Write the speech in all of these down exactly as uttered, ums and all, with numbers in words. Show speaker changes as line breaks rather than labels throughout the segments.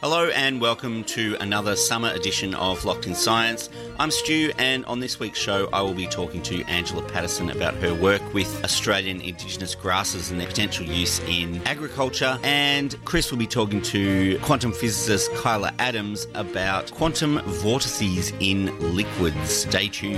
Hello and welcome to another summer edition of Locked in Science. I'm Stu, and on this week's show I will be talking to Angela Patterson about her work with Australian Indigenous grasses and their potential use in agriculture, and Chris will be talking to quantum physicist Kyla Adams about quantum vortices in liquids. Stay tuned.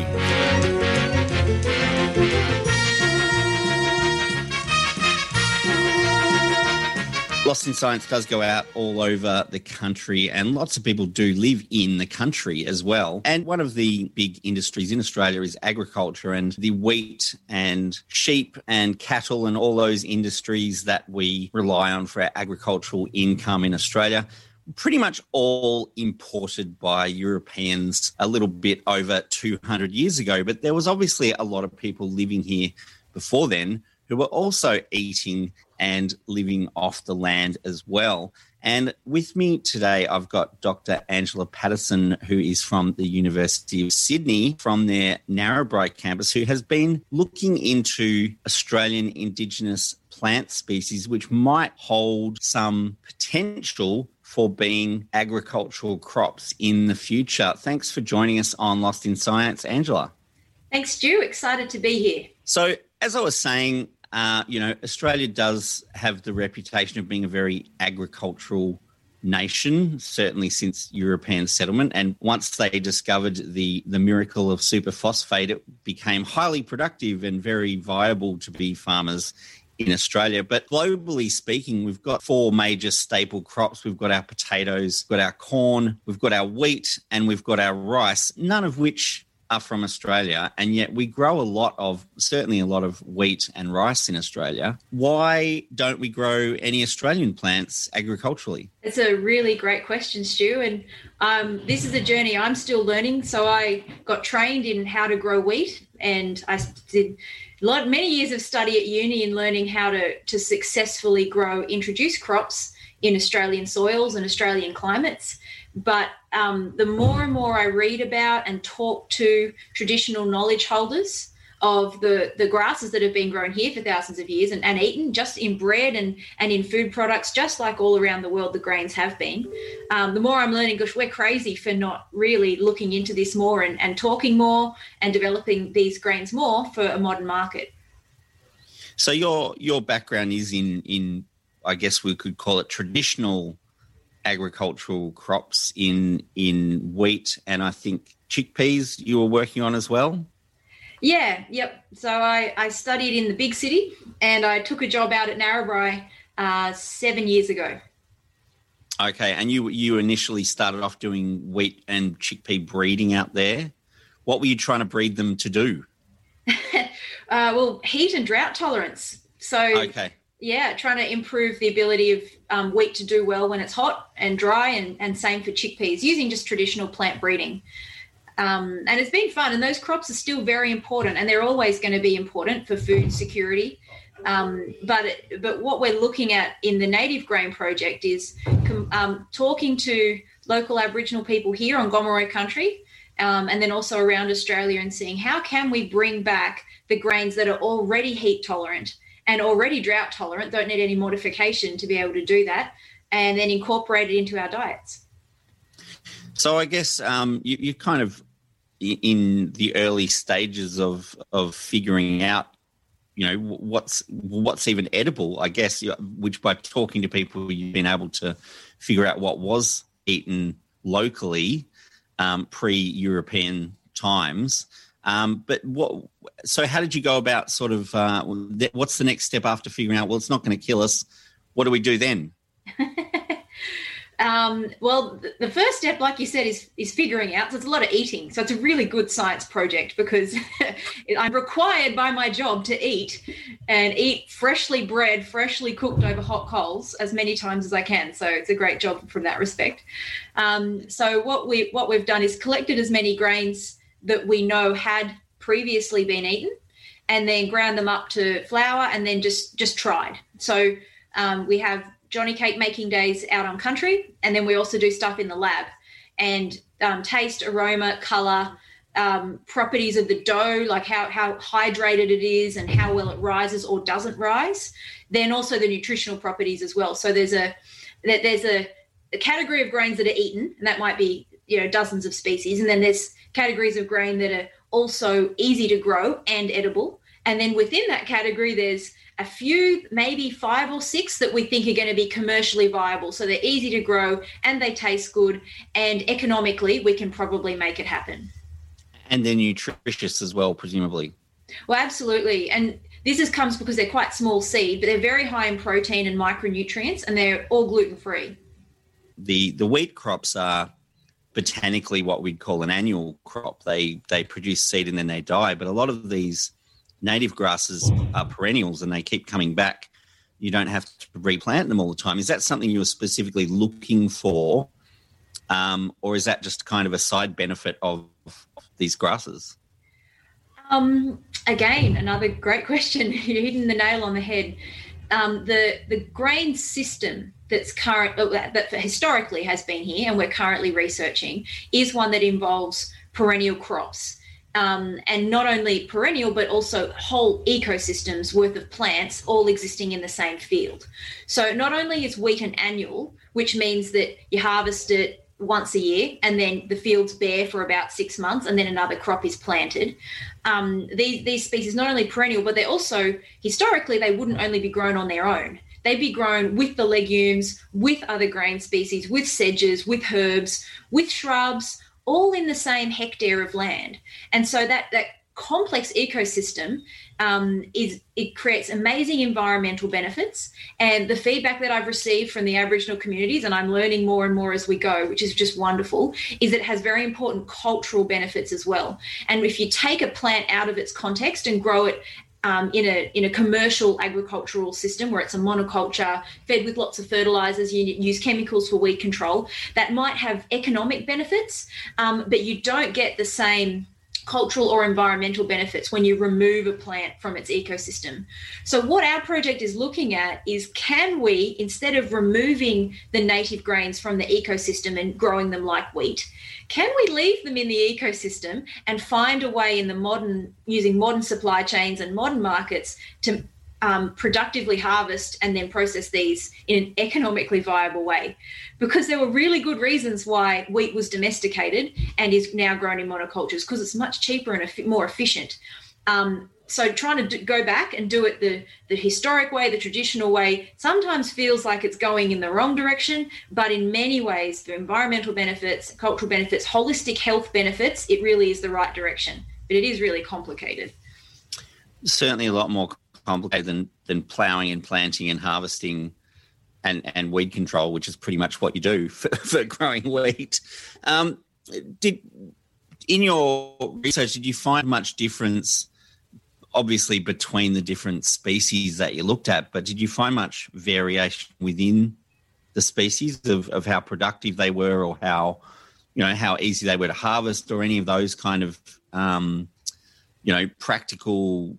Lost in Science does go out all over the country, and lots of people do live in the country as well. And one of the big industries in Australia is agriculture, and the wheat and sheep and cattle and all those industries that we rely on for our agricultural income in Australia, pretty much all imported by Europeans a little bit over two hundred years ago. But there was obviously a lot of people living here before then who were also eating and living off the land as well. And with me today, I've got Doctor Angela Patterson, who is from the University of Sydney, from their Narrabri campus, who has been looking into Australian Indigenous plant species, which might hold some potential for being agricultural crops in the future. Thanks for joining us on Lost in Science, Angela.
Thanks, Stu. Excited to be here.
So, as I was saying, Uh, you know, Australia does have the reputation of being a very agricultural nation, certainly since European settlement. And once they discovered the, the miracle of superphosphate, it became highly productive and very viable to be farmers in Australia. But globally speaking, we've got four major staple crops. We've got our potatoes, we've got our corn, we've got our wheat, and we've got our rice, none of which are from Australia, and yet we grow a lot of, certainly a lot of wheat and rice in Australia. Why don't we grow any Australian plants agriculturally?
It's a really great question, Stu, and um, this is a journey I'm still learning. So I got trained in how to grow wheat, and I did a lot, many years of study at uni in learning how to, to successfully grow introduced crops in Australian soils and Australian climates. But um, the more and more I read about and talk to traditional knowledge holders of the, the grasses that have been grown here for thousands of years and, and eaten just in bread and, and in food products, just like all around the world the grains have been, um, the more I'm learning, gosh, we're crazy for not really looking into this more and, and talking more and developing these grains more for a modern market.
So your your background is in, in I guess we could call it traditional agricultural crops in in wheat, and I think chickpeas you were working on as well?
Yeah, yep. So I, I studied in the big city, and I took a job out at Narrabri uh, seven years ago.
Okay, and you you initially started off doing wheat and chickpea breeding out there. What were you trying to breed them to do?
uh, well, heat and drought tolerance. So
okay. Yeah,
trying to improve the ability of um, wheat to do well when it's hot and dry, and, and same for chickpeas, using just traditional plant breeding. Um, and it's been fun, and those crops are still very important, and they're always going to be important for food security. Um, but but what we're looking at in the Native Grain Project is um, talking to local Aboriginal people here on Gomeroi country, um, and then also around Australia, and seeing how can we bring back the grains that are already heat tolerant and already drought tolerant, don't need any modification to be able to do that, and then incorporate it into our diets.
So I guess um, you, you kind of in the early stages of of figuring out, you know, what's what's even edible, I guess, which by talking to people you've been able to figure out what was eaten locally um, pre-European times. Um, but what? So how did you go about sort of uh, what's the next step after figuring out, well, it's not going to kill us? What do we do then?
um, well, the first step, like you said, is is figuring out. So it's a lot of eating. So it's a really good science project because I'm required by my job to eat and eat freshly bred, freshly cooked over hot coals as many times as I can. So it's a great job from that respect. Um, so what we what we've done is collected as many grains that we know had previously been eaten, and then ground them up to flour, and then just just tried. So um, we have Johnny cake making days out on country, and then we also do stuff in the lab, and um, taste, aroma, colour, um, properties of the dough, like how, how hydrated it is and how well it rises or doesn't rise. Then also the nutritional properties as well. So there's a there's a a category of grains that are eaten, and that might be, you know, dozens of species. And then there's categories of grain that are also easy to grow and edible. And then within that category, there's a few, maybe five or six that we think are going to be commercially viable. So they're easy to grow and they taste good, and economically we can probably make it happen.
And they're nutritious as well, presumably.
Well, absolutely. And this is, comes because they're quite small seed, but they're very high in protein and micronutrients, and they're all gluten-free.
The the wheat crops are botanically what we'd call an annual crop. They they produce seed and then they die. But a lot of these native grasses are perennials and they keep coming back. You don't have to replant them all the time. Is that something you were specifically looking for, um, or is that just kind of a side benefit of these grasses?
Um, again, another great question. You're hitting the nail on the head. Um, the the grain system that's current that historically has been here and we're currently researching is one that involves perennial crops, um, and not only perennial but also whole ecosystems worth of plants all existing in the same field. So not only is wheat an annual, which means that you harvest it once a year and then the field's bare for about six months and then another crop is planted. Um, these, these species not only perennial, but they're also, historically, they wouldn't only be grown on their own. They'd be grown with the legumes, with other grain species, with sedges, with herbs, with shrubs, all in the same hectare of land. And so that, that complex ecosystem um, is it creates amazing environmental benefits. And the feedback that I've received from the Aboriginal communities, and I'm learning more and more as we go, which is just wonderful, is it has very important cultural benefits as well. And if you take a plant out of its context and grow it Um, in a in a commercial agricultural system where it's a monoculture fed with lots of fertilizers, you use chemicals for weed control, that might have economic benefits, um, but you don't get the same cultural or environmental benefits when you remove a plant from its ecosystem. So what our project is looking at is, can we, instead of removing the native grains from the ecosystem and growing them like wheat, can we leave them in the ecosystem and find a way in the modern, using modern supply chains and modern markets to um, productively harvest and then process these in an economically viable way? Because there were really good reasons why wheat was domesticated and is now grown in monocultures, because it's much cheaper and more efficient. Um, so trying to do, go back and do it the, the historic way, the traditional way, sometimes feels like it's going in the wrong direction, but in many ways, the environmental benefits, cultural benefits, holistic health benefits, it really is the right direction. But it is really complicated.
Certainly a lot more complicated than, than ploughing and planting and harvesting and, and weed control, which is pretty much what you do for, for growing wheat. Um, did in your research, did you find much difference, obviously, between the different species that you looked at, but did you find much variation within the species of, of how productive they were, or how, you know, how easy they were to harvest, or any of those kind of, um, you know, practical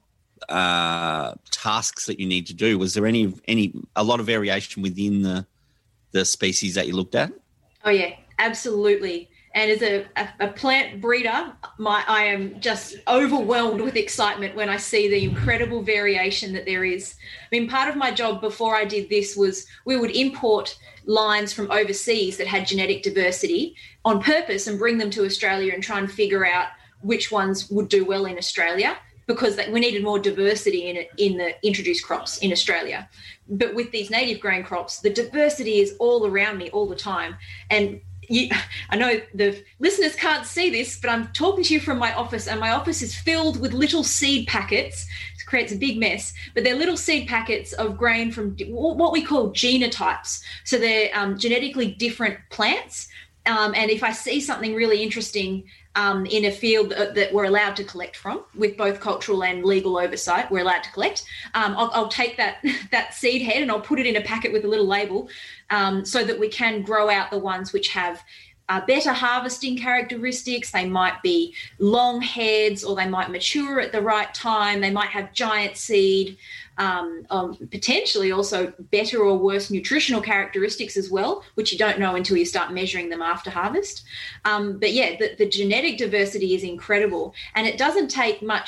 uh, tasks that you need to do? Was there any, any, a lot of variation within the, the species that you looked at?
Oh yeah, absolutely. And as a, a, a plant breeder, my, I am just overwhelmed with excitement when I see the incredible variation that there is. I mean, part of my job before I did this was we would import lines from overseas that had genetic diversity on purpose and bring them to Australia and try and figure out which ones would do well in Australia, because we needed more diversity in it, in the introduced crops in Australia. But with these native grain crops, the diversity is all around me all the time. And You, I know the listeners can't see this, but I'm talking to you from my office, and my office is filled with little seed packets. It creates a big mess, but they're little seed packets of grain from what we call genotypes. So they're um, genetically different plants. Um, and if I see something really interesting um, in a field that, that we're allowed to collect from, with both cultural and legal oversight, we're allowed to collect, um, I'll, I'll take that, that seed head and I'll put it in a packet with a little label, um, so that we can grow out the ones which have uh, better harvesting characteristics. They might be long heads, or they might mature at the right time. They might have giant seed, um, um, potentially also better or worse nutritional characteristics as well, which you don't know until you start measuring them after harvest. Um, but yeah, the, the genetic diversity is incredible, and it doesn't take much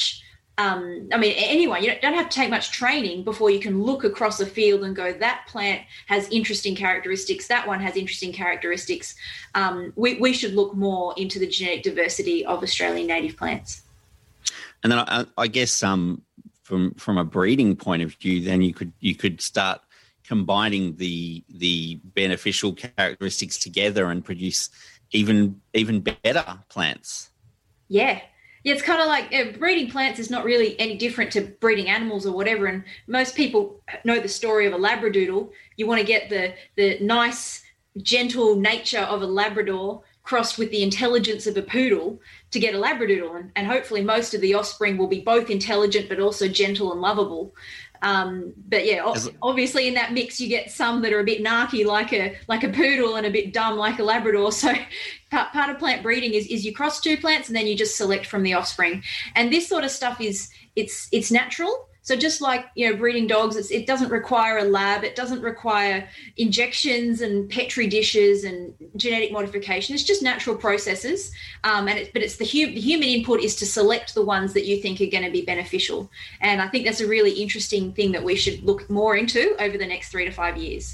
Um, I mean, anyone, you don't have to take much training before you can look across a field and go, that plant has interesting characteristics, that one has interesting characteristics. Um, we, we should look more into the genetic diversity of Australian native plants.
And then I, I guess um, from from a breeding point of view, then you could you could start combining the the beneficial characteristics together and produce even even better plants.
Yeah. Yeah, it's kind of like uh, breeding plants is not really any different to breeding animals or whatever. And most people know the story of a Labradoodle. You want to get the the nice, gentle nature of a Labrador crossed with the intelligence of a poodle to get a Labradoodle. And, and hopefully most of the offspring will be both intelligent but also gentle and lovable. Um, but yeah, obviously in that mix you get some that are a bit narky like a like a poodle and a bit dumb like a Labrador. So part, part of plant breeding is, is you cross two plants and then you just select from the offspring. And this sort of stuff is it's it's natural. So just like, you know, breeding dogs, it's, it doesn't require a lab. It doesn't require injections and Petri dishes and genetic modification. It's just natural processes. Um, and it, but it's the, hu- the human input is to select the ones that you think are going to be beneficial. And I think that's a really interesting thing that we should look more into over the next three to five years.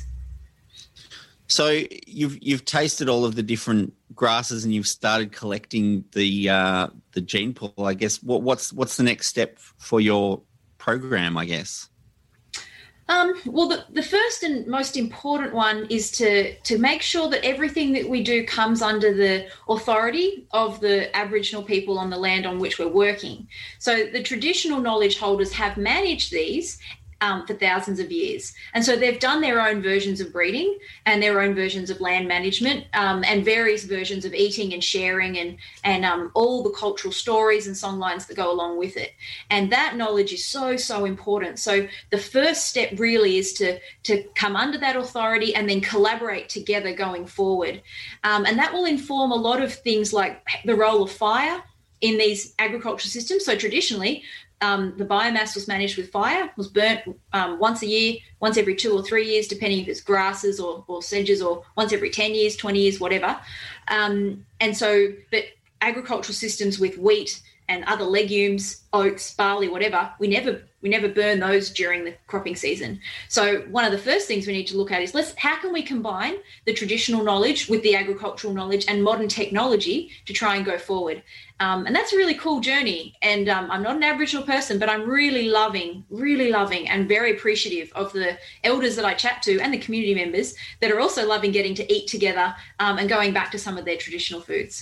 So you've you've tasted all of the different grasses and you've started collecting the uh, the gene pool. I guess what, what's what's the next step for your program, I guess?
Um, well, the, the first and most important one is to, to make sure that everything that we do comes under the authority of the Aboriginal people on the land on which we're working. So the traditional knowledge holders have managed these Um, for thousands of years. And so they've done their own versions of breeding and their own versions of land management um, and various versions of eating and sharing and, and um, all the cultural stories and songlines that go along with it. And that knowledge is so, so important. So the first step really is to, to come under that authority and then collaborate together going forward. Um, and that will inform a lot of things like the role of fire in these agricultural systems. So traditionally, Um, the biomass was managed with fire, was burnt um, once a year, once every two or three years, depending if it's grasses or, or sedges, or once every ten years, twenty years, whatever. Um, and so, but agricultural systems with wheat and other legumes, oats, barley, whatever, we never we never burn those during the cropping season. So one of the first things we need to look at is let's how can we combine the traditional knowledge with the agricultural knowledge and modern technology to try and go forward. Um, and that's a really cool journey. And um, I'm not an Aboriginal person, but I'm really loving, really loving and very appreciative of the elders that I chat to and the community members that are also loving getting to eat together um, and going back to some of their traditional foods.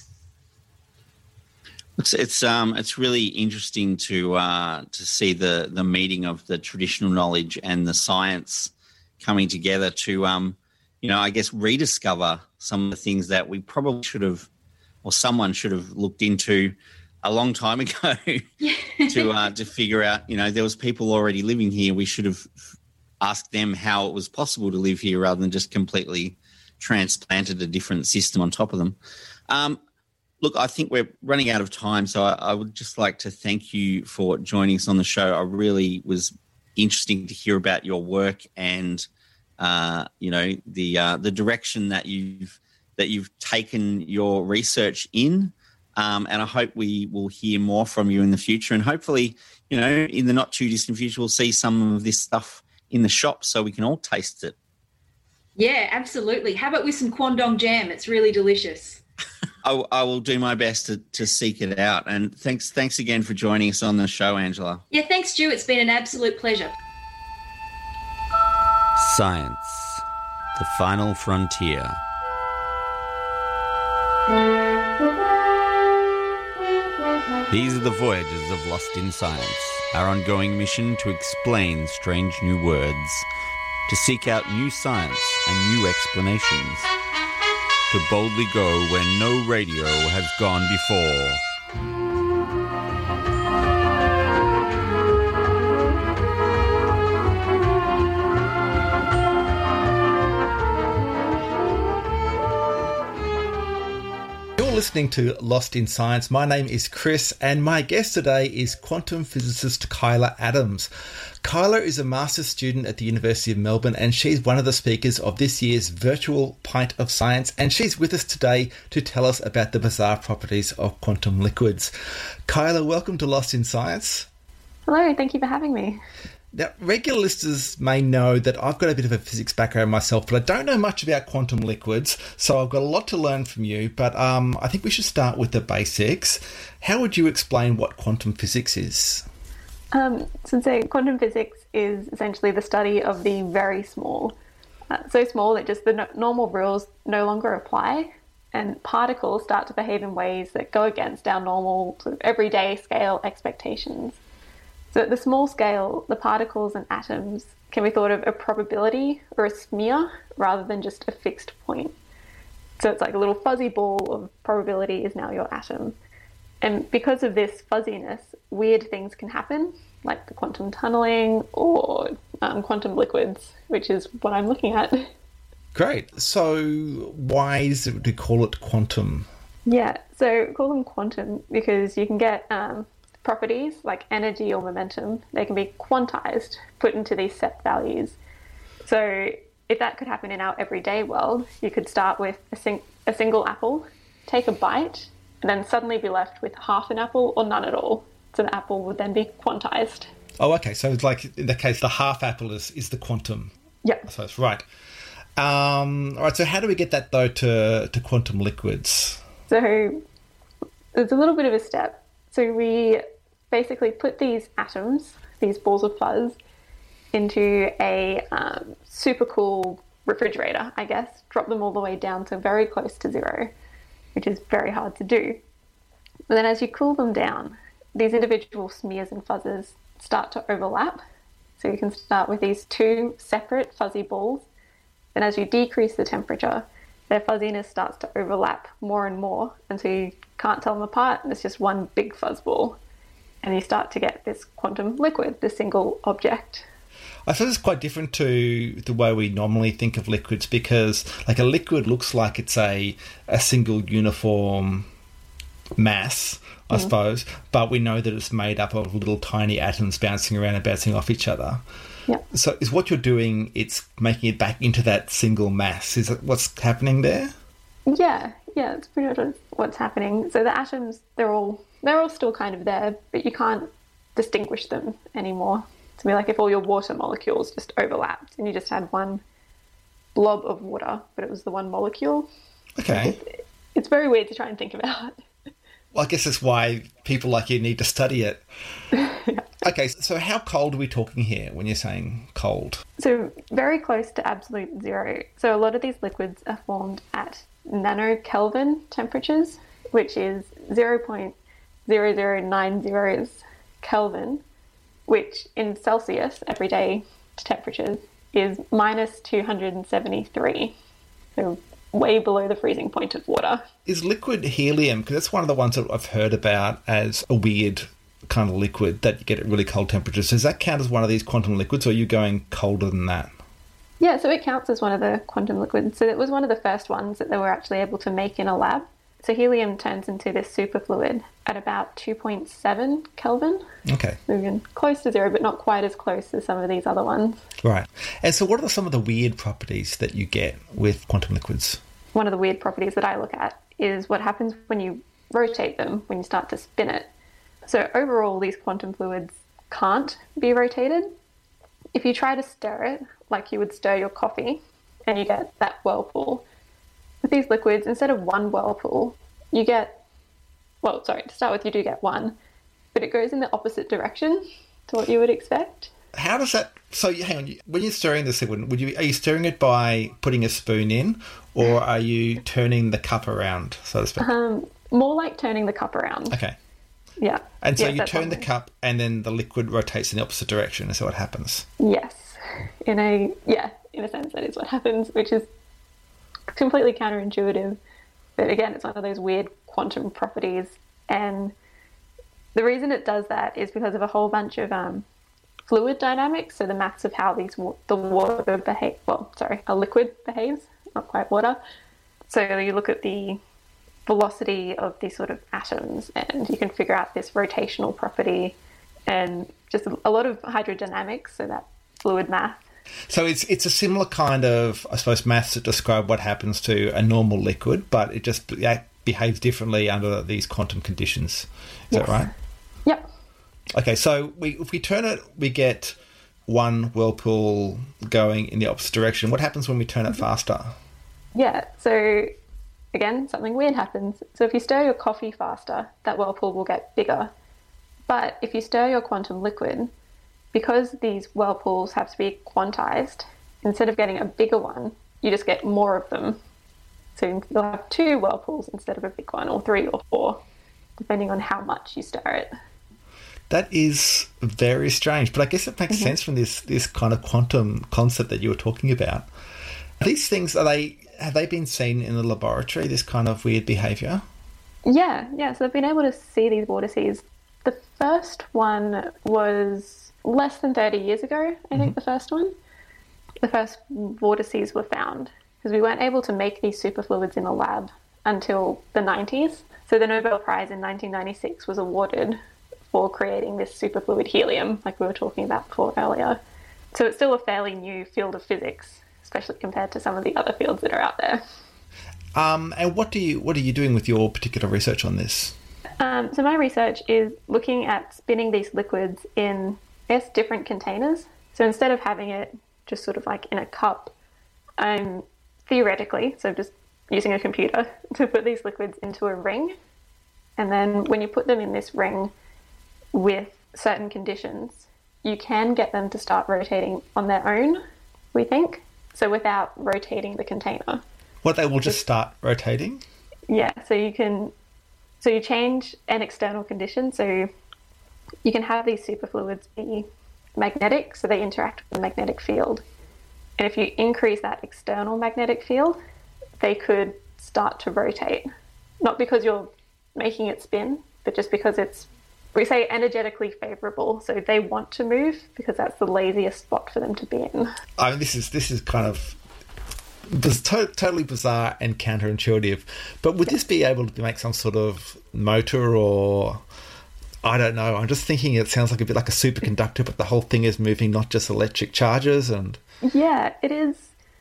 It's it's um it's really interesting to uh, to see the the meeting of the traditional knowledge and the science coming together to um you know I guess rediscover some of the things that we probably should have, or someone should have looked into a long time ago to uh, to figure out, you know, there was people already living here. We should have asked them how it was possible to live here rather than just completely transplanted a different system on top of them. Um, look, I think we're running out of time, so I, I would just like to thank you for joining us on the show. I really was interesting to hear about your work and, uh, you know, the uh, the direction that you've that you've taken your research in, um, and I hope we will hear more from you in the future. And hopefully, you know, in the not too distant future, we'll see some of this stuff in the shop so we can all taste it.
Yeah, absolutely. How about with some Kwandong jam? It's really delicious.
I, I will do my best to, to seek it out. And thanks, thanks again for joining us on the show, Angela.
Yeah, thanks, Stu. It's been an absolute pleasure.
Science, the final frontier. These are the voyages of Lost in Science, our ongoing mission to explain strange new words, to seek out new science and new explanations, to boldly go where no radio has gone before.
Listening to Lost in Science. My name is Chris and my guest today is quantum physicist Kyla Adams. Kyla is a master's student at the University of Melbourne and she's one of the speakers of this year's virtual Pint of Science, and she's with us today to tell us about the bizarre properties of quantum liquids. Kyla, welcome to Lost in Science.
Hello, thank you for having me.
Now, regular listeners may know that I've got a bit of a physics background myself, but I don't know much about quantum liquids, so I've got a lot to learn from you, but um, I think we should start with the basics. How would you explain what quantum physics is?
Um, so say quantum physics is essentially the study of the very small, uh, so small that just the no- normal rules no longer apply, and particles start to behave in ways that go against our normal sort of everyday scale expectations. So at the small scale, the particles and atoms can be thought of a probability or a smear rather than just a fixed point. So it's like a little fuzzy ball of probability is now your atom. And because of this fuzziness, weird things can happen, like the quantum tunneling or um, quantum liquids, which is what I'm looking at.
Great. So why is it to call it quantum?
Yeah, so call them quantum because you can get um, properties like energy or momentum. They can be quantized, put into these set values. So if that could happen in our everyday world, you could start with a, sing- a single apple, take a bite, and then suddenly be left with half an apple or none at all. So the apple would then be quantized.
Oh, okay. So it's like, in that case, the half apple is, is the quantum.
Yep.
So it's right. Um, all right, so how do we get that, though, to, to quantum liquids?
So there's a little bit of a step. So we basically put these atoms, these balls of fuzz, into a um, super cool refrigerator, I guess, drop them all the way down to very close to zero, which is very hard to do. But then as you cool them down, these individual smears and fuzzes start to overlap. So you can start with these two separate fuzzy balls. Then as you decrease the temperature, their fuzziness starts to overlap more and more until you can't tell them apart, and it's just one big fuzz ball. And you start to get this quantum liquid, this single object.
I suppose it's quite different to the way we normally think of liquids because, like, a liquid looks like it's a, a single uniform mass, I mm. suppose, but we know that it's made up of little tiny atoms bouncing around and bouncing off each other.
Yeah.
So is what you're doing, it's making it back into that single mass. Is that what's happening there?
Yeah, yeah, it's pretty much what's happening. So the atoms, they're all they're all still kind of there, but you can't distinguish them anymore. To be like if all your water molecules just overlapped and you just had one blob of water, but it was the one molecule.
Okay.
It, it's very weird to try and think about.
Well, I guess that's why people like you need to study it.
Yeah.
Okay, so how cold are we talking here when you're saying cold?
So very close to absolute zero. So a lot of these liquids are formed at nanokelvin temperatures, which is zero point zero zero nine zero Kelvin, which in Celsius, everyday temperatures, is minus two hundred seventy-three. So way below the freezing point of water. Is
liquid helium, because that's one of the ones that I've heard about as a weird kind of liquid that you get at really cold temperatures. Does that count as one of these quantum liquids, or are you going colder than that?
Yeah, so it counts as one of the quantum liquids. So it was one of the first ones that they were actually able to make in a lab. So helium turns into this superfluid at about two point seven Kelvin.
Okay.
Moving close to zero, but not quite as close as some of these other ones.
Right. And so what are some of the weird properties that you get with quantum liquids?
One of the weird properties that I look at is what happens when you rotate them, when you start to spin it. So overall, these quantum fluids can't be rotated. If you try to stir it, like you would stir your coffee, and you get that whirlpool, with these liquids, instead of one whirlpool, you get, well, sorry, to start with, you do get one, but it goes in the opposite direction to what you would expect.
How does that, so you, hang on, when you're stirring this liquid, would you, are you stirring it by putting a spoon in, or are you turning the cup around, so to speak?
Um, more like turning the cup around.
Okay.
Yeah.
And so
yes,
you turn the cup and then the liquid rotates in the opposite direction, is that what happens?
Yes. In a, yeah, in a sense that is what happens, which is completely counterintuitive. But again, it's one of those weird quantum properties. And the reason it does that is because of a whole bunch of um, fluid dynamics. So the maths of how these the water behave, well, sorry, a liquid behaves, not quite water. So you look at the velocity of these sort of atoms and you can figure out this rotational property and just a lot of hydrodynamics, so that fluid math.
So it's it's a similar kind of, I suppose, maths that describe what happens to a normal liquid, but it just behaves differently under these quantum conditions. Is
yes.
that right?
Yep.
Okay, so we if we turn it, we get one whirlpool going in the opposite direction. What happens when we turn it faster?
Yeah, so again, something weird happens. So if you stir your coffee faster, that whirlpool will get bigger. But if you stir your quantum liquid, because these whirlpools have to be quantized, instead of getting a bigger one, you just get more of them. So you'll have two whirlpools instead of a big one, or three or four, depending on how much you stir it.
That is very strange, but I guess it makes mm-hmm. sense from this this kind of quantum concept that you were talking about. These things, are they have they been seen in the laboratory, this kind of weird behaviour?
Yeah, yeah. So they've been able to see these vortices. The first one was less than thirty years ago, I think, mm-hmm. the first one. The first vortices were found, because we weren't able to make these superfluids in the lab until the nineties. So the Nobel Prize in nineteen ninety-six was awarded for creating this superfluid helium, like we were talking about before earlier. So it's still a fairly new field of physics, especially compared to some of the other fields that are out there.
Um, and what do you what are you doing with your particular research on this?
Um, so my research is looking at spinning these liquids in, I guess, different containers. So instead of having it just sort of like in a cup, I'm theoretically, so just using a computer, to put these liquids into a ring. And then when you put them in this ring with certain conditions, you can get them to start rotating on their own, we think. So without rotating the container.
What, they will just start rotating?
Yeah, so you can, so you change an external condition. So you can have these superfluids be magnetic, so they interact with the magnetic field. And if you increase that external magnetic field, they could start to rotate. Not because you're making it spin, but just because it's, we say, energetically favourable. So they want to move because that's the laziest spot for them to be in.
I mean, this is this is kind of this to- totally bizarre and counterintuitive. But would this be able to make some sort of motor, or I don't know? I'm just thinking it sounds like a bit like a superconductor, but the whole thing is moving, not just electric charges. And
yeah, it is.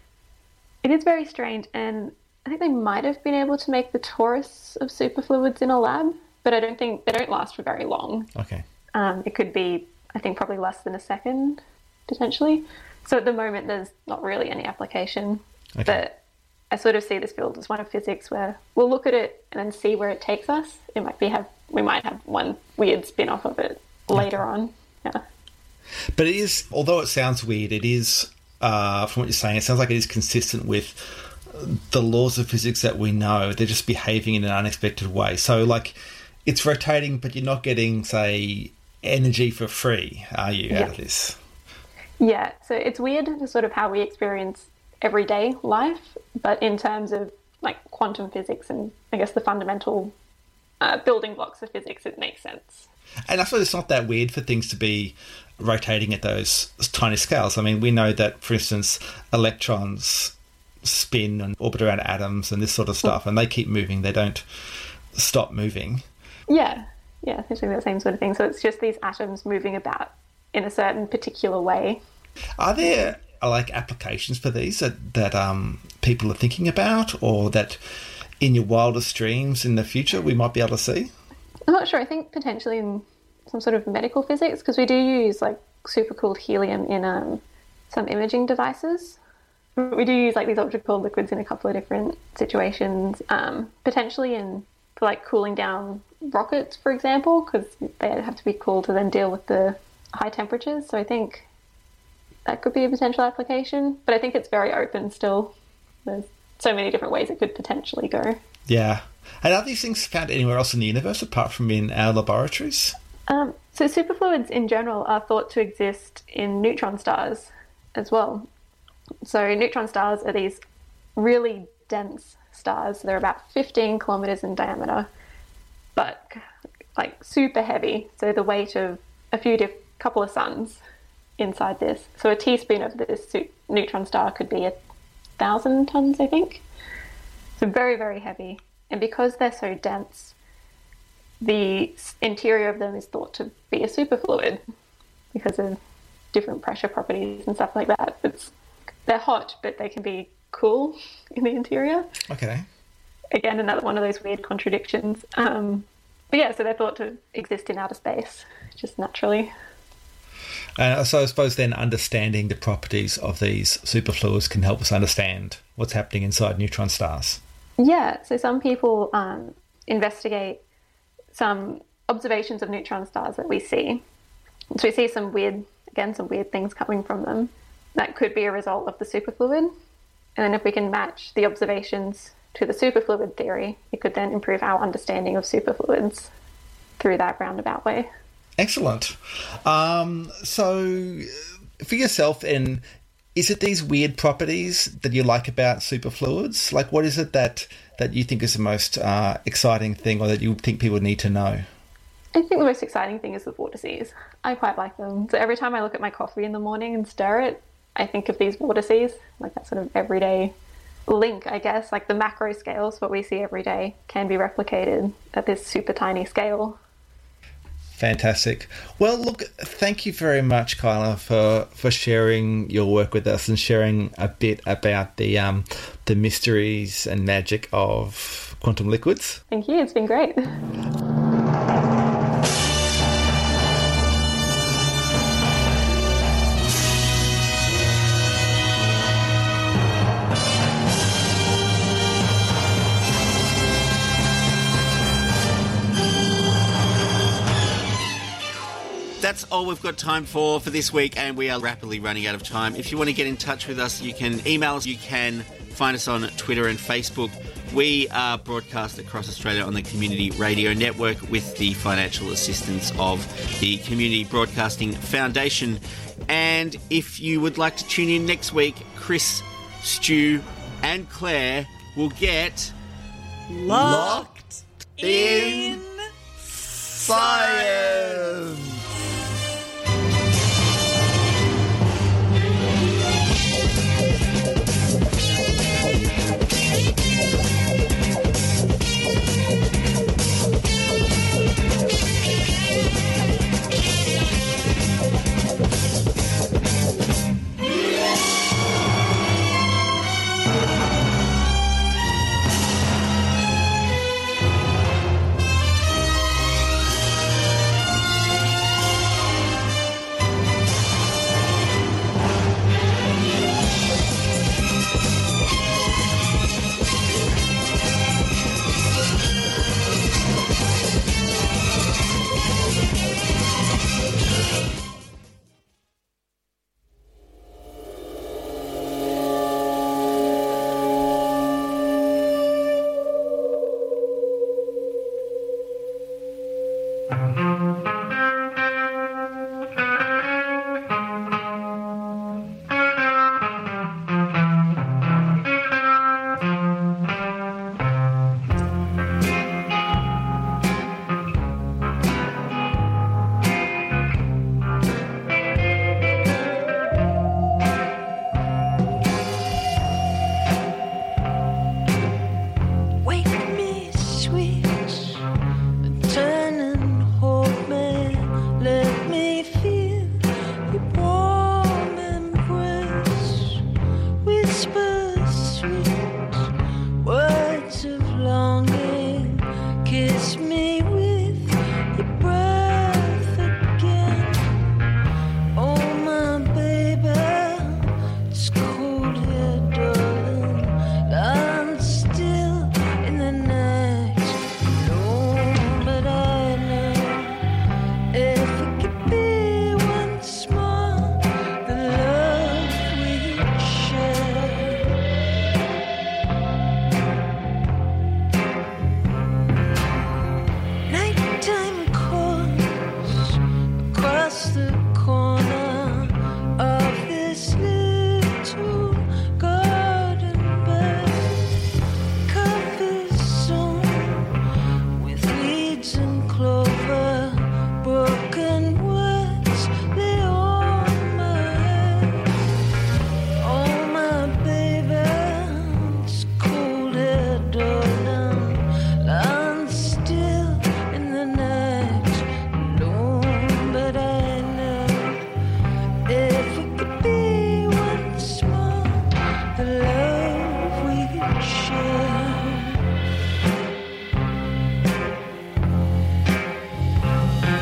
It is very strange, and I think they might have been able to make the torus of superfluids in a lab, but I don't think they don't last for very long.
Okay.
Um, it could be, I think, probably less than a second, potentially. So at the moment, there's not really any application. Okay. But I sort of see this field as one of physics where we'll look at it and then see where it takes us. It might be have we might have one weird spin-off of it later okay. on. Yeah.
But it is, although it sounds weird, it is, uh, from what you're saying, it sounds like it is consistent with the laws of physics that we know. They're just behaving in an unexpected way. So, like, it's rotating, but you're not getting, say, energy for free, are you, yeah. out of this?
Yeah, so it's weird to sort of how we experience everyday life, but in terms of, like, quantum physics and, I guess, the fundamental uh, building blocks of physics, it makes sense.
And I suppose it's not that weird for things to be rotating at those tiny scales. I mean, we know that, for instance, electrons spin and orbit around atoms and this sort of stuff, and they keep moving. They don't stop moving. Yeah,
yeah, essentially the same sort of thing. So it's just these atoms moving about in a certain particular way.
Are there, like, applications for these that, that um, people are thinking about, or that in your wildest dreams in the future we might be able to see?
I'm not sure. I think potentially in some sort of medical physics, because we do use, like, supercooled helium in um, some imaging devices. We do use, like, these ultra-cooled liquids in a couple of different situations, um, potentially in for, like, cooling down rockets, for example, because they have to be cooled to then deal with the high temperatures. So I think that could be a potential application, but I think it's very open still. There's so many different ways it could potentially go.
Yeah. And are these things found anywhere else in the universe apart from in our laboratories?
Um, so superfluids in general are thought to exist in neutron stars as well. So neutron stars are these really dense stars. They're about fifteen kilometers in diameter, but like super heavy. So the weight of a few diff- couple of suns inside this. So a teaspoon of this su- neutron star could be a thousand tons, I think. So very, very heavy. And because they're so dense, the interior of them is thought to be a superfluid because of different pressure properties and stuff like that. It's, they're hot, but they can be cool in the interior.
Okay.
Again, another one of those weird contradictions. Um, but yeah, so they're thought to exist in outer space, just naturally.
Uh, so I suppose then understanding the properties of these superfluids can help us understand what's happening inside neutron stars.
Yeah, so some people um, investigate some observations of neutron stars that we see. So we see some weird, again, some weird things coming from them. That could be a result of the superfluid. And then if we can match the observations to the superfluid theory, it could then improve our understanding of superfluids through that roundabout way.
Excellent. Um, so for yourself, and is it these weird properties that you like about superfluids? Like, what is it that, that you think is the most uh, exciting thing, or that you think people need to know?
I think the most exciting thing is the vortices. I quite like them. So every time I look at my coffee in the morning and stir it, I think of these vortices, like that sort of everyday link, I guess. Like the macro scales, what we see every day, can be replicated at this super tiny scale.
Fantastic. Well, look, thank you very much, Kyla, for, for sharing your work with us and sharing a bit about the um, the mysteries and magic of quantum liquids.
Thank you. It's been great.
That's all we've got time for for this week, and we are rapidly running out of time. If you want to get in touch with us, you can email us. You can find us on Twitter and Facebook. We are broadcast across Australia on the Community Radio Network with the financial assistance of the Community Broadcasting Foundation. And if you would like to tune in next week, Chris, Stu and Claire will get
Locked in
Science.
Words of longing, kiss me